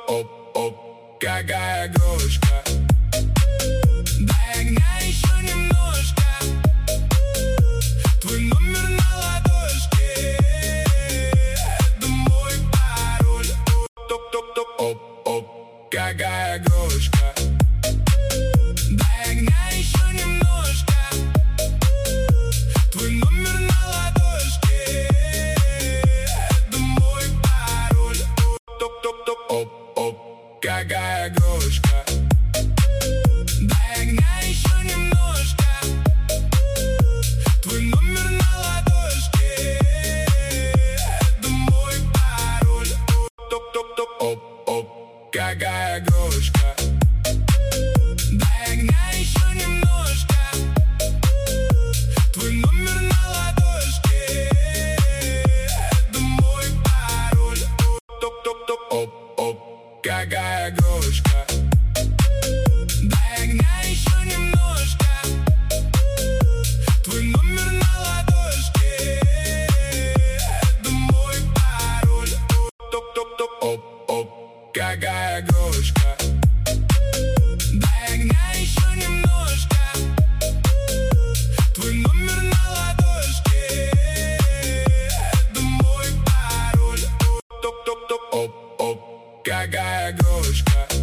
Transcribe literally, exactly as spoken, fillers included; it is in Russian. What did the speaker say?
оп, оп, какая игрушка. Дай огня еще немножко. Твой номер на ладошке. Это мой пароль. Топ-топ-топ, оп, оп, какая игрушка. Дай огня еще немножко. Твой номер на ладошке. Это мой пароль. Топ-топ-топ, оп, оп, какая игрушка. Дай огня еще немножко. Твой номер на ладошке. Это мой пароль. Топ-топ-топ, оп, оп, какая игрушка. Дай огня еще немножко. Твой номер на ладошке. Это мой пароль. Топ-топ-топ, оп, оп, какая игрушка. Дай огня еще немножко. Твой номер на ладошке. Это мой пароль. Топ-топ-топ, оп, оп, какая игрушка. Дай огня